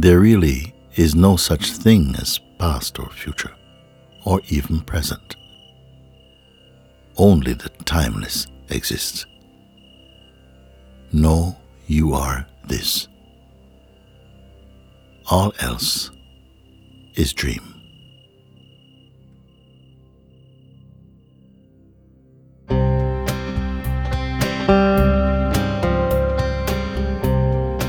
There really is no such thing as past or future, or even present. Only the timeless exists. Know you are this. All else is dream.